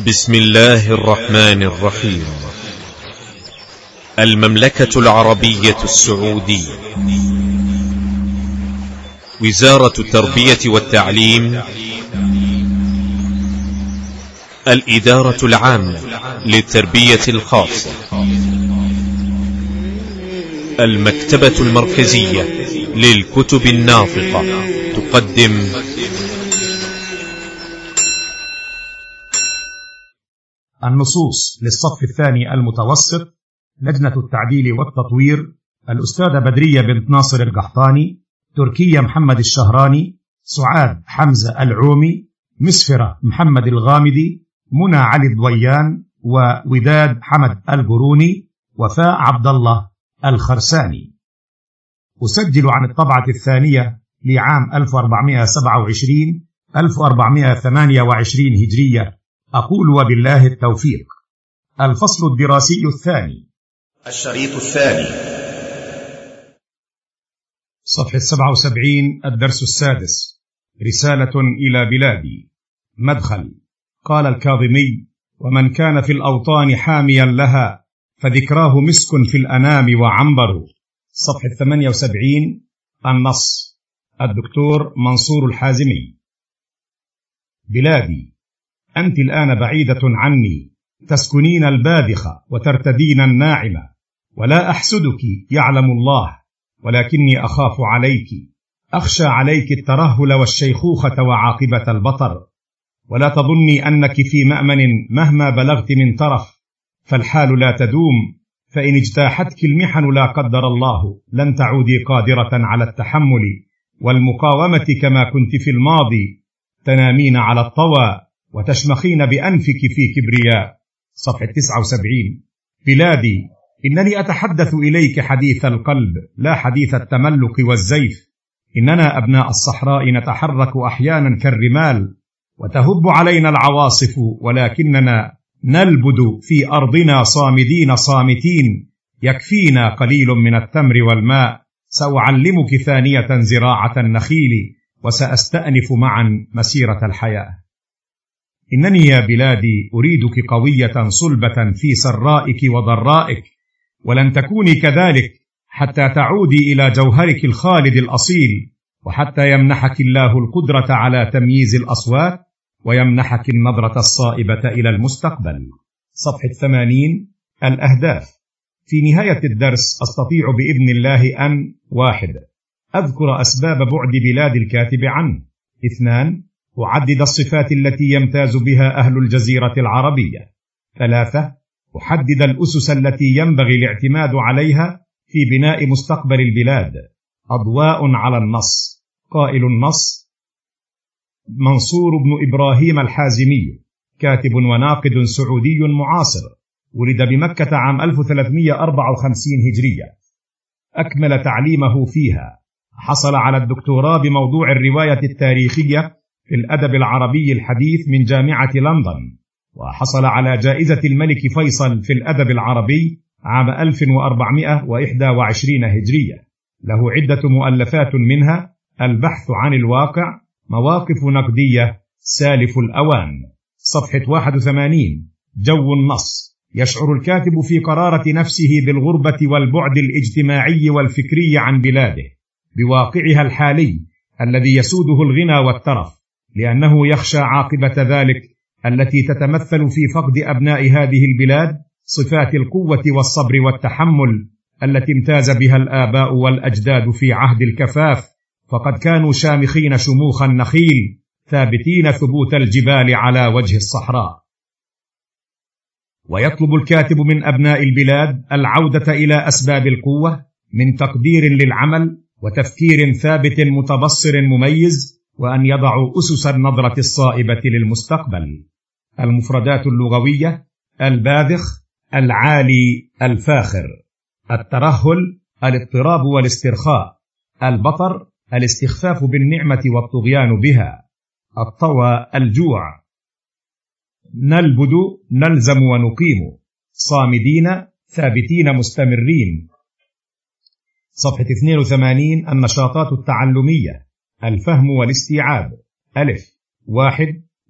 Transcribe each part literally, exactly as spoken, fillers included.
بسم الله الرحمن الرحيم. المملكة العربية السعودية، وزارة التربية والتعليم، الإدارة العامة للتربية الخاصة، المكتبة المركزية للكتب الناطقة تقدم النصوص للصف الثاني المتوسط، لجنة التعديل والتطوير، الأستاذة بدرية بنت ناصر القحطاني، تركية محمد الشهراني، سعاد حمزة العومي، مسفرة محمد الغامدي، منى علي الضويان، ووداد حمد القروني، وفاء عبد الله الخرساني. أسجل عن الطبعة الثانية لعام ألف وأربعمائة وسبعة وعشرين ألف وأربعمائة وثمانية وعشرين هجرية. أقول وبالله التوفيق. الفصل الدراسي الثاني، الشريط الثاني، صفحة سبعة وسبعين، الدرس السادس، رسالة إلى بلادي. مدخل. قال الكاظمي: ومن كان في الأوطان حاميا لها فذكراه مسك في الأنام وعنبر. صفحة ثمانية وسبعين، النص. الدكتور منصور الحازمي. بلادي، أنت الآن بعيدة عني، تسكنين البادخة وترتدين الناعمة، ولا أحسدك يعلم الله، ولكني أخاف عليك، أخشى عليك الترهل والشيخوخة وعاقبة البطر. ولا تظني أنك في مأمن مهما بلغت من طرف، فالحال لا تدوم، فإن اجتاحتك المحن لا قدر الله لن تعودي قادرة على التحمل والمقاومة كما كنت في الماضي، تنامين على الطوى وتشمخين بأنفك في كبرياء. صفحة تسعة وسبعين. بلادي، إنني أتحدث إليك حديث القلب لا حديث التملق والزيف. إننا أبناء الصحراء نتحرك أحيانا كالرمال وتهب علينا العواصف، ولكننا نلبد في أرضنا صامدين صامتين، يكفينا قليل من التمر والماء. سأعلمك ثانية زراعة النخيل، وسأستأنف معا مسيرة الحياة. إنني يا بلادي أريدك قوية صلبة في سرائك وضرائك، ولن تكوني كذلك حتى تعودي إلى جوهرك الخالد الأصيل، وحتى يمنحك الله القدرة على تمييز الأصوات، ويمنحك النظرة الصائبة إلى المستقبل. صفحة ثمانين، الأهداف. في نهاية الدرس أستطيع بإذن الله أن: واحد، أذكر أسباب بعد بلاد الكاتب عنه. اثنان، أعدد الصفات التي يمتاز بها أهل الجزيرة العربية. ثلاثة، أحدد الأسس التي ينبغي الاعتماد عليها في بناء مستقبل البلاد. أضواء على النص. قائل النص: منصور بن إبراهيم الحازمي، كاتب وناقد سعودي معاصر، ولد بمكة عام ألف وثلاثمائة وأربعة وخمسين هجرية. أكمل تعليمه فيها، حصل على الدكتوراه بموضوع الرواية التاريخية في الأدب العربي الحديث من جامعة لندن، وحصل على جائزة الملك فيصل في الأدب العربي عام ألف وأربعمائة وإحدى وعشرين هجرية. له عدة مؤلفات، منها البحث عن الواقع، مواقف نقدية، سالف الأوان. صفحة واحد وثمانين، جو النص. يشعر الكاتب في قرارة نفسه بالغربة والبعد الاجتماعي والفكري عن بلاده، بواقعها الحالي الذي يسوده الغنى والترف، لأنه يخشى عاقبة ذلك التي تتمثل في فقد أبناء هذه البلاد صفات القوة والصبر والتحمل التي امتاز بها الآباء والأجداد في عهد الكفاف، فقد كانوا شامخين شموخ النخيل، ثابتين ثبوت الجبال على وجه الصحراء. ويطلب الكاتب من أبناء البلاد العودة إلى أسباب القوة من تقدير للعمل وتفكير ثابت متبصر مميز، وأن يضعوا أسس النظرة الصائبة للمستقبل. المفردات اللغوية: الباذخ، العالي، الفاخر. الترهل، الاضطراب والاسترخاء. البطر، الاستخفاف بالنعمة والطغيان بها. الطوى، الجوع. نلبد، نلزم ونقيم. صامدين، ثابتين مستمرين. صفحة اثنين وثمانين، النشاطات التعلمية. الفهم والاستيعاب. ألف، واحد،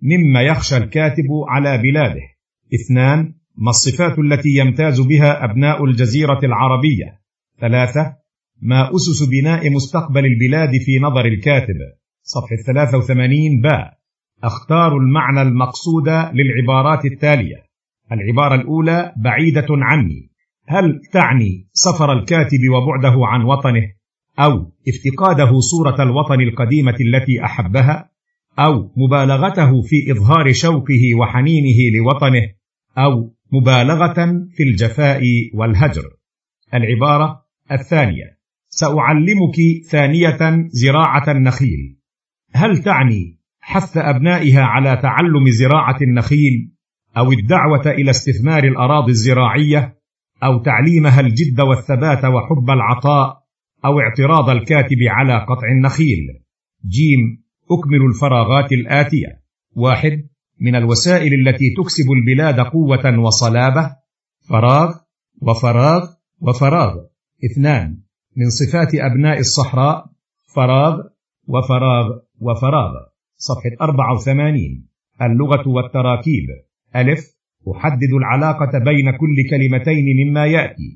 مما يخشى الكاتب على بلاده. اثنان، ما الصفات التي يمتاز بها أبناء الجزيرة العربية؟ ثلاثة، ما أسس بناء مستقبل البلاد في نظر الكاتب؟ صفحة ثلاثة وثمانين. باء، أختار المعنى المقصود للعبارات التالية. العبارة الأولى: بعيدة عني، هل تعني سفر الكاتب وبعده عن وطنه، أو افتقاده صورة الوطن القديمة التي أحبها، أو مبالغته في إظهار شوقه وحنينه لوطنه، أو مبالغة في الجفاء والهجر؟ العبارة الثانية: سأعلمك ثانية زراعة النخيل، هل تعني حث أبنائها على تعلم زراعة النخيل، أو الدعوة إلى استثمار الأراضي الزراعية، أو تعليمها الجد والثبات وحب العطاء، أو اعتراض الكاتب على قطع النخيل؟ جيم، أكمل الفراغات الآتية. واحد، من الوسائل التي تكسب البلاد قوة وصلابة: فراغ وفراغ وفراغ. اثنان، من صفات أبناء الصحراء: فراغ وفراغ وفراغ. صفحة أربعة وثمانين. اللغة والتراكيب: ألف، أحدد العلاقة بين كل كلمتين مما يأتي: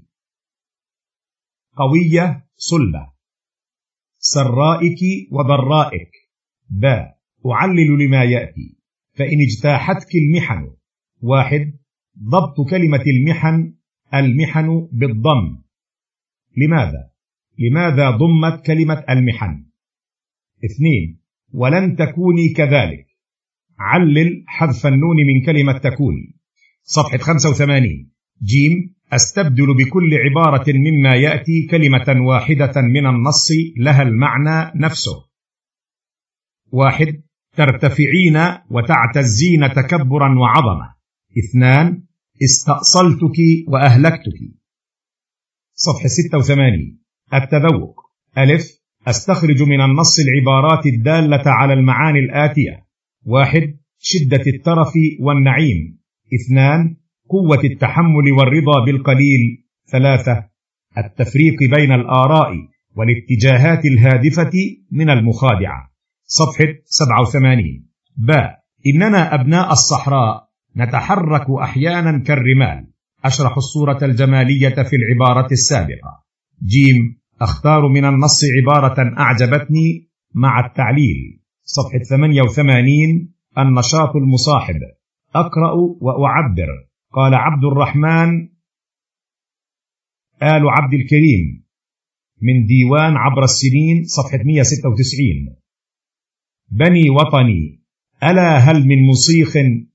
قوية صلبة، سرائك وضرائك. باء، أعلل لما يأتي: فإن اجتاحتك المحن. واحد، ضبط كلمة المحن: المحن بالضم. لماذا؟ لماذا ضمت كلمة المحن؟ اثنين، ولن تكوني كذلك، علل حذف النون من كلمة تكون. صفحة خمسة وثمانين. جيم، أستبدل بكل عبارة مما يأتي كلمة واحدة من النص لها المعنى نفسه. واحد، ترتفعين وتعتزين تكبرا وعظمة. اثنان، استأصلتك وأهلكتك. صفحة ستة وثمانين. التذوق: ألف، أستخرج من النص العبارات الدالة على المعاني الآتية: واحد، شدة الترف والنعيم. اثنان، قوة التحمل والرضا بالقليل. ثلاثة، التفريق بين الآراء والاتجاهات الهادفة من المخادعة. صفحة سبعة وثمانين. باء، إننا أبناء الصحراء نتحرك أحيانا كالرمال. أشرح الصورة الجمالية في العبارة السابقة. جيم، أختار من النص عبارة أعجبتني مع التعليل. صفحة ثمانية وثمانين. النشاط المصاحب: أقرأ وأعبر. قال عبد الرحمن آل عبد الكريم من ديوان عبر السنين، صفحة مئة وستة وتسعين. بني وطني ألا هل من مصيخ،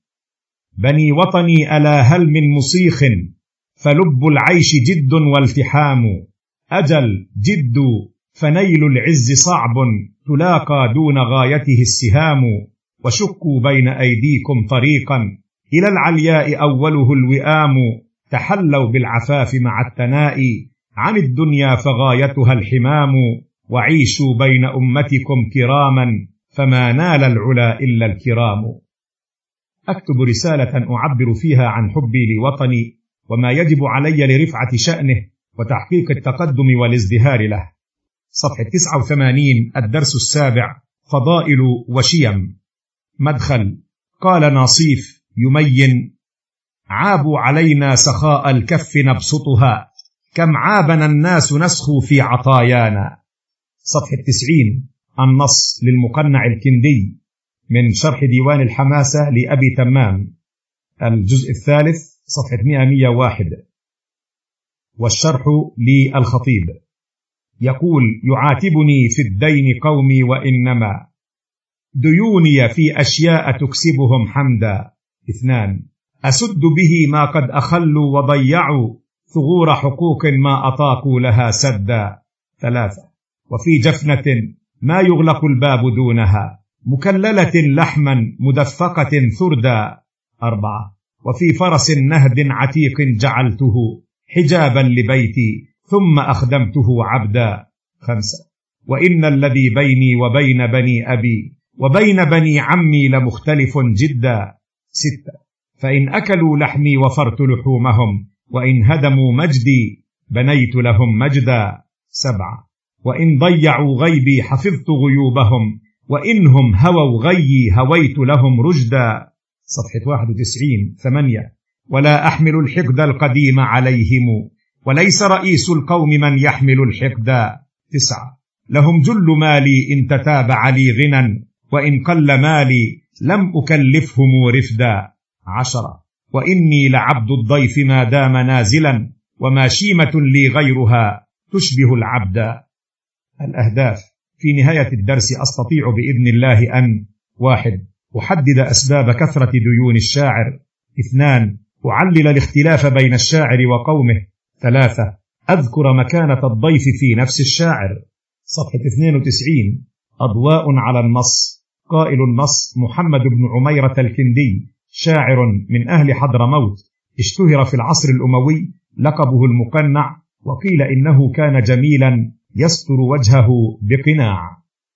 بني وطني ألا هل من مصيخ، فلب العيش جد والتحام. أجل جد، فنيل العز صعب، تلاقى دون غايته السهام. وشكوا بين أيديكم طريقا، إلى العلياء أوله الوئام. تحلوا بالعفاف مع التناء، عن الدنيا فغايتها الحمام. وعيشوا بين أمتكم كراما، فما نال العلا إلا الكرام. أكتب رسالة أعبر فيها عن حبي لوطني وما يجب علي لرفعة شأنه وتحقيق التقدم والازدهار له. صفحة تسعة وثمانين. الدرس السابع: فضائل وشيم. مدخل: قال ناصيف يمين: عابوا علينا سخاء الكف نبسطها، كم عابنا الناس نسخو في عطايانا. صفحة تسعين. النص للمقنع الكندي من شرح ديوان الحماسة لأبي تمام، الجزء الثالث، صفحة مئة وواحد. والشرح للخطيب يقول: يعاتبني في الدين قومي، وإنما ديوني في أشياء تكسبهم حمدا. اثنان، أسد به ما قد أخلوا وضيعوا، ثغور حقوق ما أطاقوا لها سدا. ثلاثة، وفي جفنة ما يغلق الباب دونها، مكللة لحما مدفقة ثردا. أربعة، وفي فرس نهد عتيق جعلته حجابا لبيتي، ثم أخدمته عبدا. خمسة، وإن الذي بيني وبين بني أبي وبين بني عمي لمختلف جدا. ستة، فإن أكلوا لحمي وفرت لحومهم، وإن هدموا مجدي بنيت لهم مجدا. سبعة، وإن ضيعوا غيبي حفظت غيوبهم، وإنهم هووا غيي هويت لهم رشدا. صفحة واحد وتسعين. ثمانية. ولا أحمل الحقد القديم عليهم، وليس رئيس القوم من يحمل الحقد. تسعة. لهم جل مالي إن تتابع لي غنى، وإن قل مالي لم أكلفهم رفدا. عشرة. وإني لعبد الضيف ما دام نازلا، وما شيمة لي غيرها تشبه العبد. الأهداف. في نهاية الدرس أستطيع بإذن الله أن: واحد. أحدد أسباب كثرة ديون الشاعر. اثنان. أعلل الاختلاف بين الشاعر وقومه. ثلاثة. أذكر مكانة الضيف في نفس الشاعر. صفحة اثنين وتسعين. أضواء على النص. قائل النص محمد بن عميرة الكندي، شاعر من أهل حضرموت، اشتهر في العصر الأموي، لقبه المقنع، وقيل إنه كان جميلا يستر وجهه بقناع.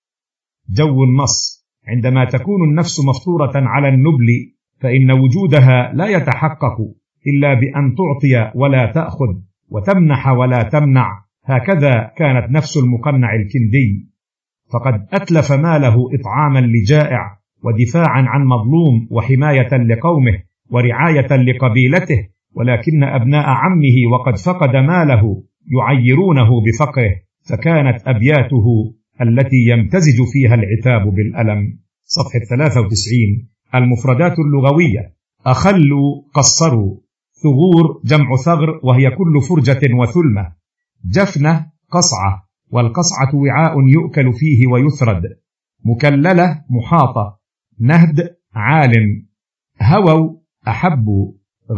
جو النص. عندما تكون النفس مفطورة على النبل، فإن وجودها لا يتحقق إلا بأن تعطي ولا تأخذ، وتمنح ولا تمنع. هكذا كانت نفس المقنع الكندي، فقد أتلف ماله إطعاما لجائع، ودفاعا عن مظلوم، وحماية لقومه، ورعاية لقبيلته، ولكن أبناء عمه وقد فقد ماله يعيرونه بفقره، فكانت أبياته التي يمتزج فيها العتاب بالألم. صفحة ثلاثة وتسعين. المفردات اللغوية. أخلوا قصروا. ثغور جمع ثغر، وهي كل فرجة وثلمة. جفنة قصعة، والقصعة وعاء يؤكل فيه ويثرد. مكللة محاطة. نهد عالم. هووا أحبوا.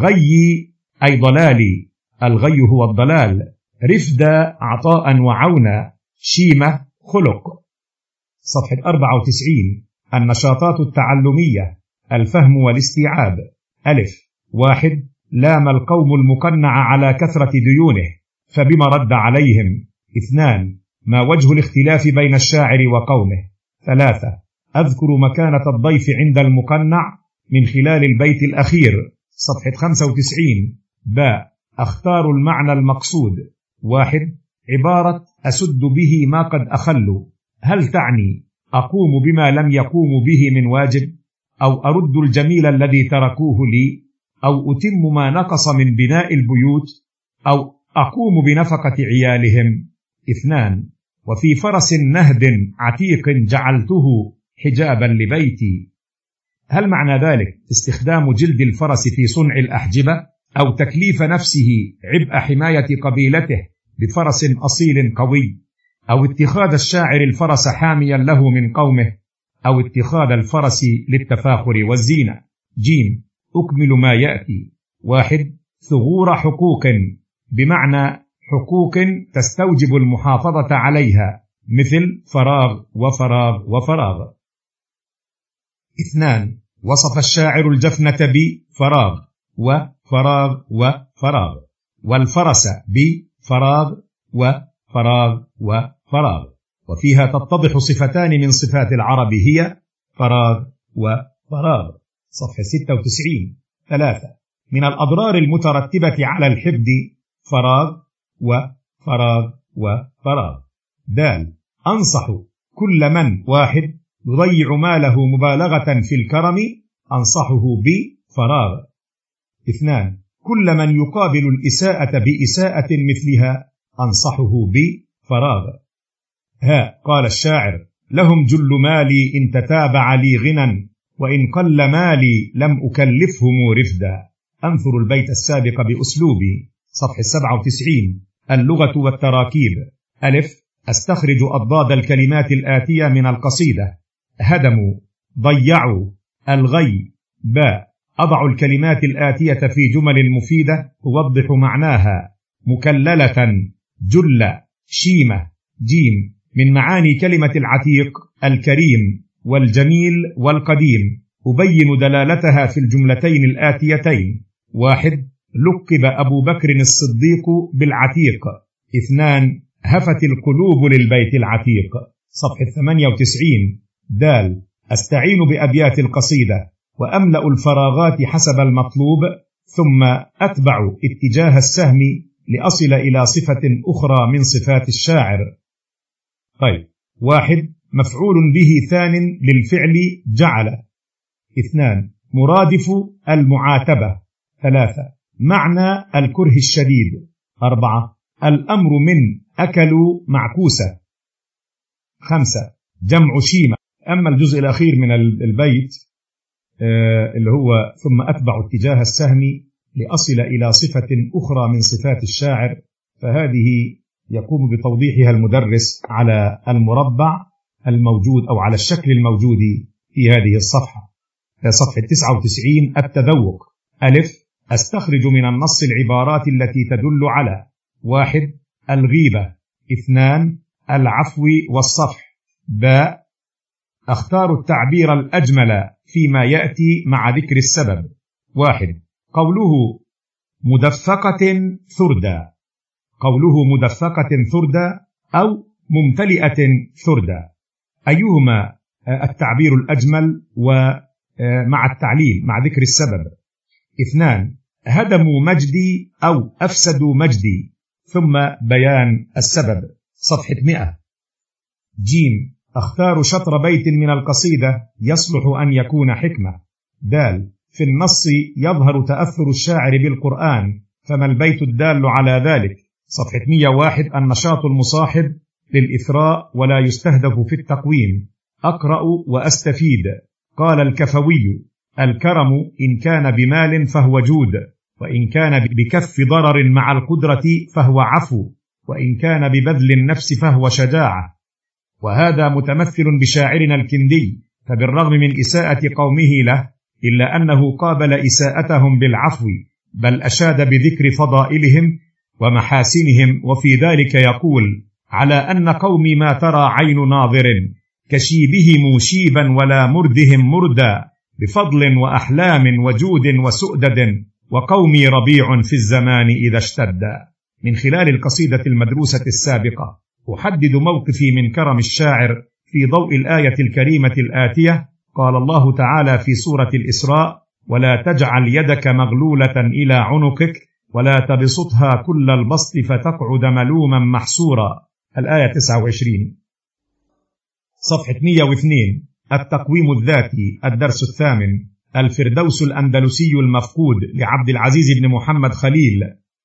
غي أي ضلالي، الغي هو الضلال. رفدا عطاء وعونا. شيمة خلق. صفحة أربعة وتسعين. النشاطات التعلمية. الفهم والاستيعاب. ألف. واحد. لام القوم المقنع على كثرة ديونه، فبما رد عليهم. اثنان. ما وجه الاختلاف بين الشاعر وقومه. ثلاثة. أذكر مكانة الضيف عند المقنع من خلال البيت الأخير. صفحة خمسة وتسعين. باء. أختار المعنى المقصود. واحد. عبارة أسد به ما قد أخلوا، هل تعني أقوم بما لم يقوموا به من واجب، أو أرد الجميل الذي تركوه لي، أو أتم ما نقص من بناء البيوت، أو أقوم بنفقة عيالهم. اثنان. وفي فرس نهد عتيق جعلته حجابا لبيتي، هل معنى ذلك استخدام جلد الفرس في صنع الأحجبة، أو تكليف نفسه عبء حماية قبيلته بفرس أصيل قوي، أو اتخاذ الشاعر الفرس حاميا له من قومه، أو اتخاذ الفرس للتفاخر والزينة. جيم. أكمل ما يأتي. واحد. ثغور حقوق، بمعنى حقوق تستوجب المحافظة عليها، مثل فراغ وفراغ وفراغ. اثنان. وصف الشاعر الجفنة بفراغ وفراغ وفراغ، والفرس بفراغ وفراغ وفراغ، وفيها تتضح صفتان من صفات العرب، هي فراغ وفراغ. صفحة ستة وتسعين. ثلاثة. من الأضرار المترتبة على الحقد فراغ وفراغ وفراغ. دال. أنصح كل من. واحد. يضيع ماله مبالغة في الكرم، أنصحه بفراغ. اثنان. كل من يقابل الإساءة بإساءة مثلها، أنصحه بفراغ. ها. قال الشاعر: لهم جل مالي إن تتابع لي غنى، وإن قل مالي لم أكلفهم رفدا. أنثر البيت السابق بأسلوبي. صفحة سبعة وتسعين. اللغة والتراكيب. ألف. أستخرج أضداد الكلمات الآتية من القصيدة: هدموا، ضيعوا، الغي. باء. أضع الكلمات الآتية في جمل مفيدة توضح معناها: مكللة، جل، شيمة. جيم. من معاني كلمة العتيق الكريم والجميل والقديم، أبين دلالتها في الجملتين الآتيتين: واحد. لقب أبو بكر الصديق بالعتيق. اثنان. هفت القلوب للبيت العتيق. صفحة ثمانية وتسعين. دال. أستعين بأبيات القصيدة وأملأ الفراغات حسب المطلوب، ثم أتبع اتجاه السهم لأصل إلى صفة أخرى من صفات الشاعر. طيب. واحد. مفعول به ثان للفعل جعل. اثنان مرادف المعاتبة. ثلاثة معنى الكره الشديد. أربعة الأمر من أكلوا معكوسة. خمسة جمع شيمة. أما الجزء الأخير من البيت اللي هو ثم أتبع اتجاه السهم لأصل إلى صفة أخرى من صفات الشاعر، فهذه يقوم بتوضيحها المدرس على المربع الموجود أو على الشكل الموجود في هذه الصفحة. صفحة تسعة وتسعين التذوق. ألف أستخرج من النص العبارات التي تدل على: واحد الغيبة. اثنان العفو والصفح. باء أختار التعبير الأجمل فيما يأتي مع ذكر السبب. واحد قوله مدفقة ثردى. قوله مدفقة ثردى أو ممتلئة ثردى، أيهما التعبير الأجمل ومع التعليل مع ذكر السبب؟ اثنان هدموا مجدي أو أفسدوا مجدي، ثم بيان السبب. صفحة مئة. جيم أختار شطر بيت من القصيدة يصلح أن يكون حكمة. دال في النص يظهر تأثر الشاعر بالقرآن، فما البيت الدال على ذلك؟ صفحة مئة وواحد النشاط المصاحب للإثراء ولا يستهدف في التقويم. أقرأ وأستفيد. قال الكفوي: الكرم إن كان بمال فهو جود، وإن كان بكف ضرر مع القدرة فهو عفو، وإن كان ببذل النفس فهو شجاعة. وهذا متمثل بشاعرنا الكندي، فبالرغم من إساءة قومه له إلا أنه قابل إساءتهم بالعفو، بل أشاد بذكر فضائلهم ومحاسنهم، وفي ذلك يقول: على أن قومي ما ترى عين ناظر، كشيبهم شيبا ولا مردهم مردا، بفضل وأحلام وجود وسؤدد، وقومي ربيع في الزمان إذا اشتد. من خلال القصيدة المدروسة السابقة أحدد موقفي من كرم الشاعر في ضوء الآية الكريمة الآتية. قال الله تعالى في سورة الإسراء: ولا تجعل يدك مغلولة إلى عنقك ولا تبسطها كل البسط فتقعد ملوما محسورا. الآية تسعة وعشرين. صفحة مئة واثنين التقويم الذاتي. الدرس الثامن الفردوس الأندلسي المفقود لعبد العزيز بن محمد خليل.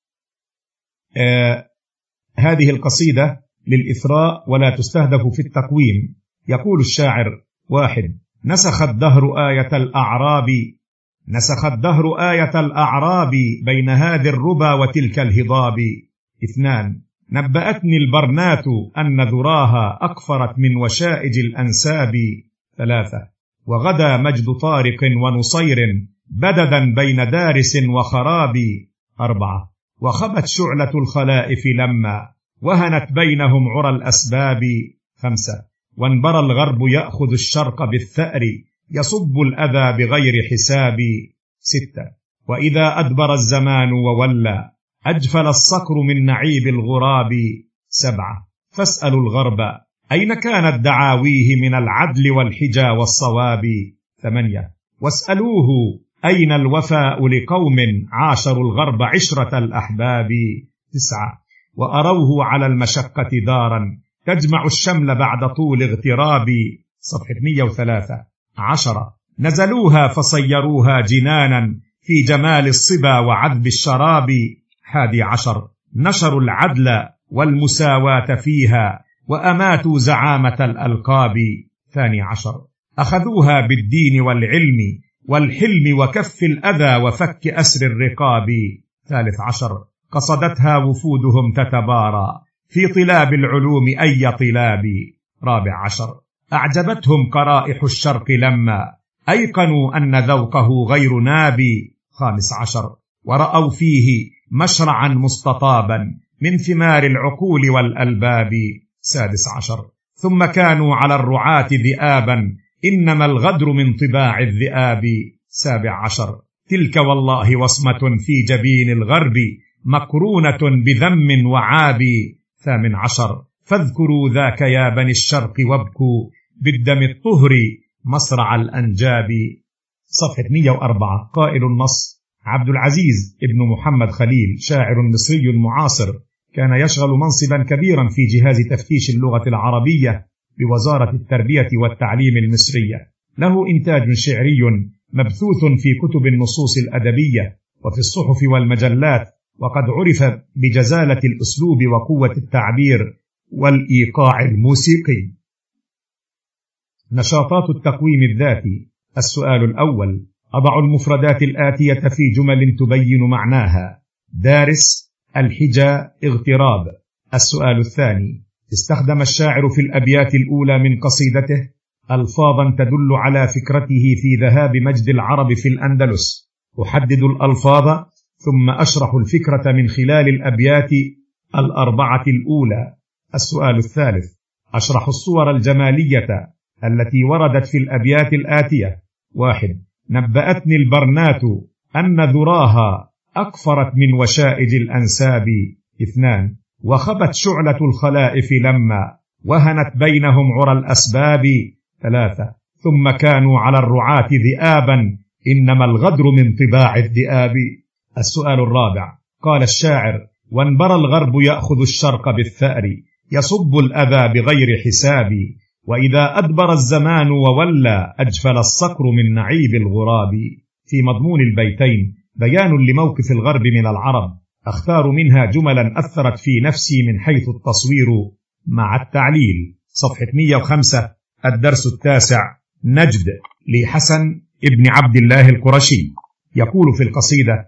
آه هذه القصيدة للإثراء ولا تستهدف في التقويم. يقول الشاعر: واحد نسخ الدهر آية الأعراب، نسخ الدهر آية الأعراب بين هذه الربا وتلك الهضاب. اثنان نبأتني البرنات أن ذراها أقفرت من وشائج الأنساب. ثلاثة وغدا مجد طارق ونصير بددا بين دارس وخراب. أربعة وخبت شعلة الخلائف لما وهنت بينهم عرى الأسباب. خمسة وانبرى الغرب يأخذ الشرق بالثأر يصب الأذى بغير حساب. ستة وإذا أدبر الزمان وولى أجفل الصقر من نعيب الغراب. سبعة فاسألوا الغرب أين كانت دعاويه من العدل والحجى والصواب. ثمانية واسألوه أين الوفاء لقوم عاشروا الغرب عشرة الأحباب. تسعة وأروه على المشقة دارا تجمع الشمل بعد طول اغتراب. صفحة مئة وثلاثة. عشرة نزلوها فصيروها جنانا في جمال الصبا وعذب الشراب. حادي عشر نشروا العدل والمساواة فيها وأماتوا زعامة الألقاب. ثاني عشر أخذوها بالدين والعلم والحلم وكف الأذى وفك أسر الرقاب. ثالث عشر قصدتها وفودهم تتبارى في طلاب العلوم أي طلاب. رابع عشر أعجبتهم قرائح الشرق لما أيقنوا أن ذوقه غير نابي. خامس عشر ورأوا فيه مشرعا مستطابا من ثمار العقول والألباب. سادس عشر ثم كانوا على الرعاة ذئابا إنما الغدر من طباع الذئاب. سابع عشر تلك والله وصمة في جبين الغرب مقرونة بذم وعاب. ثامن عشر فاذكروا ذاك يا بني الشرق وابكوا بالدم الطهر مصرع الأنجاب. صفحة مئة وأربعة قائل النص عبد العزيز ابن محمد خليل شاعر مصري معاصر، كان يشغل منصبا كبيرا في جهاز تفتيش اللغة العربية بوزارة التربية والتعليم المصرية، له إنتاج شعري مبثوث في كتب النصوص الأدبية وفي الصحف والمجلات، وقد عرف بجزالة الأسلوب وقوة التعبير والإيقاع الموسيقي. نشاطات التقويم الذاتي. السؤال الأول: أضع المفردات الآتية في جمل تبين معناها. دارس، الحجة، اغتراب. السؤال الثاني: استخدم الشاعر في الأبيات الأولى من قصيدته ألفاظا تدل على فكرته في ذهاب مجد العرب في الأندلس. أحدد الألفاظ ثم أشرح الفكرة من خلال الأبيات الأربعة الأولى. السؤال الثالث: أشرح الصور الجمالية التي وردت في الأبيات الآتية. واحد: نبأتني البرنات أن ذراها أكفرت من وشائج الأنساب. اثنان: وخبت شعلة الخلائف لما وهنت بينهم عرى الأسباب. ثلاثة: ثم كانوا على الرعاة ذئابا إنما الغدر من طباع الذئاب. السؤال الرابع: قال الشاعر: وانبرى الغرب يأخذ الشرق بالثأر يصب الأذى بغير حساب، وإذا أدبر الزمان وولى أجفل الصقر من نعيب الغراب. في مضمون البيتين بيان لموقف الغرب من العرب، أختار منها جملا أثرت في نفسي من حيث التصوير مع التعليل. صفحة مئة وخمسة. الدرس التاسع: نجد، لحسن ابن عبد الله القرشي. يقول في القصيدة: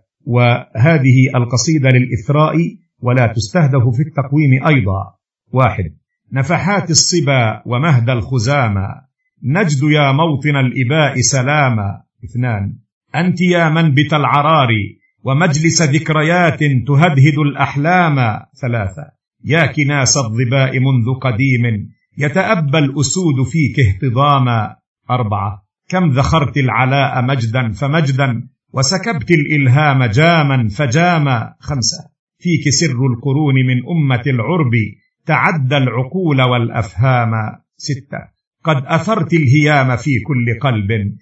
وهذه القصيدة للإثراء ولا تستهدف في التقويم أيضا. واحد: نفحات الصبا ومهد الخزامى نجد يا موطن الإباء سلاما. اثنان: أنت يا منبت العرار ومجلس ذكريات تهدهد الأحلام. ثلاثة: يا كناس الظباء منذ قديم يتأبى الأسود فيك اهتضاما. أربعة: كم ذخرت العلاء مجدا فمجدا وسكبت الإلهام جاما فجاما. خمسة: فيك سر القرون من أمة العرب تعدى العقول والأفهام. ستة: قد أثرت الهيام في كل قلب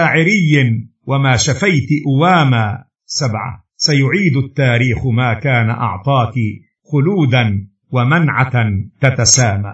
شاعري وما شفيت أواما. سبعة: سيعيد التاريخ ما كان أعطاك خلودا ومنعة تتسامى.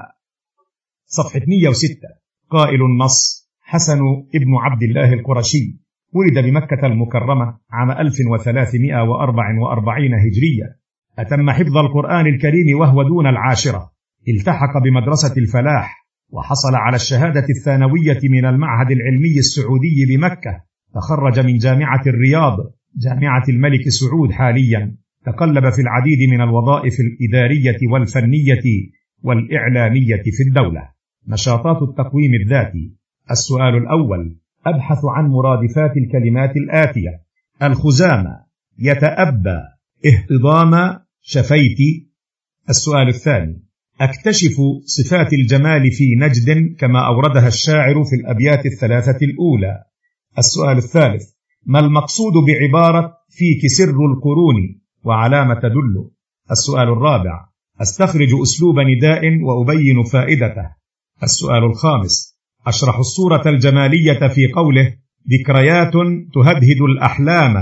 صفحة مئة وستة. قائل النص: حسن ابن عبد الله القرشي، ولد بمكة المكرمة عام ألف وثلاثمئة وأربعة وأربعين هجرية. أتم حفظ القرآن الكريم وهو دون العاشرة. التحق بمدرسة الفلاح وحصل على الشهادة الثانوية من المعهد العلمي السعودي بمكة. تخرج من جامعة الرياض جامعة الملك سعود حاليا. تقلب في العديد من الوظائف الإدارية والفنية والإعلامية في الدولة. نشاطات التقويم الذاتي. السؤال الأول: أبحث عن مرادفات الكلمات الآتية. الخزامة، يتأبى، اهتضام، شفيت. السؤال الثاني: أكتشف صفات الجمال في نجد كما أوردها الشاعر في الأبيات الثلاثة الأولى. السؤال الثالث: ما المقصود بعبارة فيك سر القرون وعلامة تدل؟ السؤال الرابع: أستخرج أسلوب نداء وأبين فائدته. السؤال الخامس: أشرح الصورة الجمالية في قوله ذكريات تهدهد الأحلام.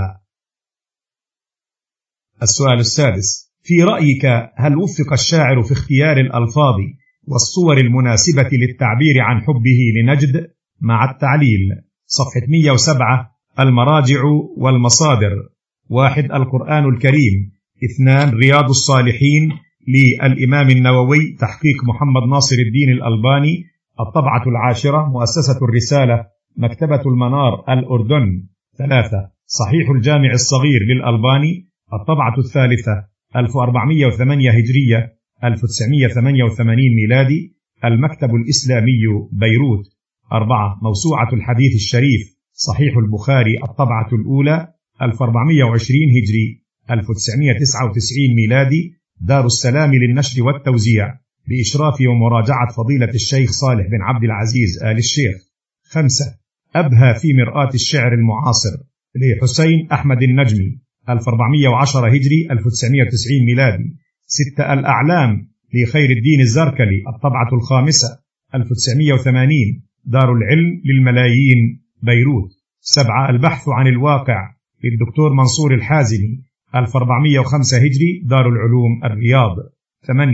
السؤال السادس: في رأيك هل وفق الشاعر في اختيار الألفاظ والصور المناسبة للتعبير عن حبه لنجد؟ مع التعليل. صفحة مئة وسبعة. المراجع والمصادر. واحد: القرآن الكريم. اثنان: رياض الصالحين للإمام النووي تحقيق محمد ناصر الدين الألباني، الطبعة العاشرة، مؤسسة الرسالة، مكتبة المنار، الأردن. ثلاثة: صحيح الجامع الصغير للألباني، الطبعة الثالثة، ألف وأربعمئة وثمانية هجرية ألف وتسعمئة وثمانية وثمانين ميلادي، المكتب الإسلامي، بيروت. أربعة: موسوعة الحديث الشريف، صحيح البخاري، الطبعة الأولى، ألف وأربعمئة وعشرين هجري ألف وتسعمئة وتسعة وتسعين ميلادي، دار السلام للنشر والتوزيع، بإشراف ومراجعة فضيلة الشيخ صالح بن عبد العزيز آل الشيخ. خمسة: أبهى في مرآة الشعر المعاصر لحسين أحمد النجمي، ألف وأربعمئة وعشرة هجري ألف وتسعمئة وتسعين ميلادي. ستة: الأعلام لخير الدين الزركلي، الطبعة الخامسة، ألف وتسعمئة وثمانين، دار العلم للملايين، بيروت. سبعة: البحث عن الواقع للدكتور منصور الحازمي، ألف وأربعمئة وخمسة هجري، دار العلوم، الرياض. ثمانية: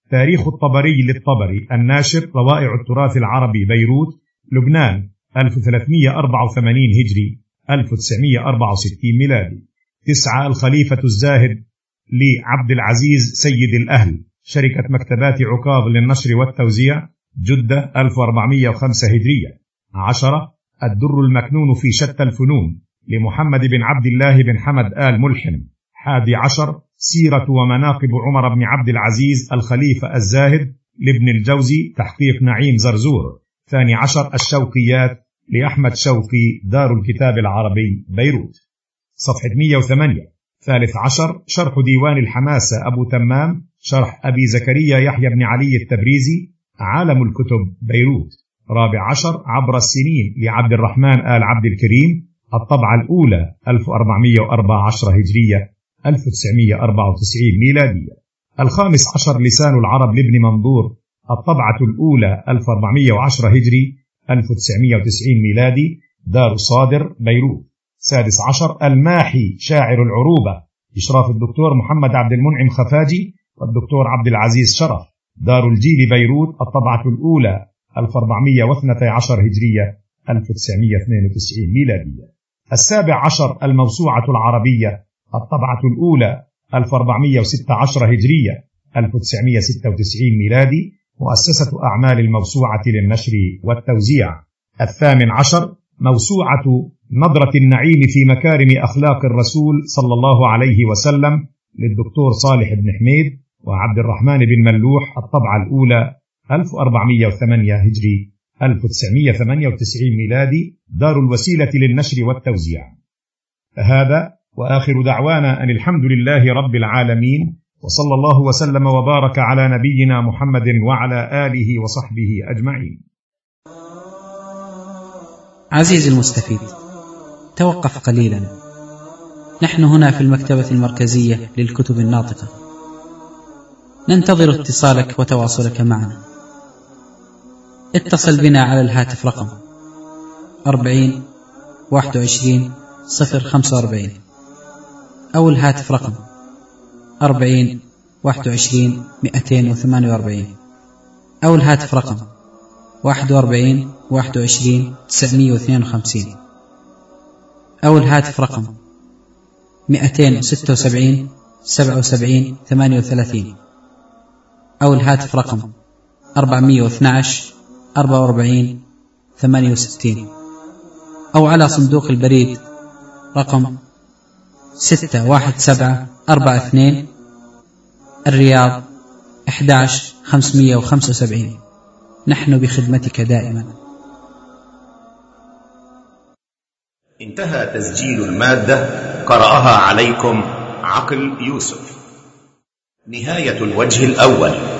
تاريخ الطبري للطبري الناشر روائع التراث العربي بيروت لبنان ألف وثلاثمئة وأربعة وثمانين هجري ألف وتسعمئة وأربعة وستين ميلادي. تسعة الخليفة الزاهد لعبد العزيز سيد الأهل، شركة مكتبات عكاظ للنشر والتوزيع، جدة ألف وأربعمئة وخمسة هجرية. عشرة الدر المكنون في شتى الفنون لمحمد بن عبد الله بن حمد آل ملحم. حادي عشر سيرة ومناقب عمر بن عبد العزيز الخليفة الزاهد لابن الجوزي، تحقيق نعيم زرزور. ثاني عشر الشوقيات لأحمد شوقي، دار الكتاب العربي بيروت، صفحة مئة وثمانية. ثالث عشر شرح ديوان الحماسة أبو تمام، شرح أبي زكريا يحيى بن علي التبريزي، عالم الكتب بيروت. رابع عشر عبر السنين لعبد الرحمن آل عبد الكريم، الطبعة الأولى ألف وأربعمئة وأربعة عشر هجرية ألف وتسعمئة وأربعة وتسعين ميلادية. الخامس عشر لسان العرب لابن منظور، الطبعة الأولى ألف وأربعمئة وعشرة هجري ألف وتسعمئة وتسعين ميلادي، دار صادر بيروت. سادس عشر الماحي شاعر العروبة، إشراف الدكتور محمد عبد المنعم خفاجي والدكتور عبد العزيز شرف، دار الجيل بيروت، الطبعة الأولى ألف وأربعمئة واثني عشر هجرية ألف وتسعمئة واثنين وتسعين ميلادية. السابع عشر الموسوعة العربية، الطبعة الأولى ألف وأربعمئة وستة عشر هجرية ألف وتسعمئة وستة وتسعين ميلادي، مؤسسة أعمال الموسوعة للنشر والتوزيع. الثامن عشر موسوعة نظرة النعيم في مكارم أخلاق الرسول صلى الله عليه وسلم للدكتور صالح بن حميد وعبد الرحمن بن ملوح، الطبعة الأولى ألف وأربعمئة وثمانية هجري ألف وتسعمئة وثمانية وتسعين ميلادي، دار الوسيلة للنشر والتوزيع. هذا وآخر دعوانا أن الحمد لله رب العالمين، وصلى الله وسلم وبارك على نبينا محمد وعلى آله وصحبه أجمعين. عزيزي المستفيد، توقف قليلا. نحن هنا في المكتبة المركزية للكتب الناطقة، ننتظر اتصالك وتواصلك معنا. اتصل بنا على الهاتف رقم أربعين واحد وعشرين صفر خمسة وأربعين، أو الهاتف رقم أربعين واحد وعشرين مئتين وثمانية وأربعين، أو الهاتف رقم واحد وأربعين واحد وعشرين تسعمئة واثنين وخمسين، أو الهاتف رقم مئتين وستة وسبعين سبعة وسبعين ثمانية وثلاثين، أو الهاتف رقم أربعمئة واثني عشر أربعة وأربعين ثمانية وستين، أو على صندوق البريد رقم ستة واحد سبعة أربعة اثنين، الرياض أحد عشر خمسمئة وخمسة وسبعين. نحن بخدمتك دائما. انتهى تسجيل المادة، قرأها عليكم عقل يوسف. نهاية الوجه الأول.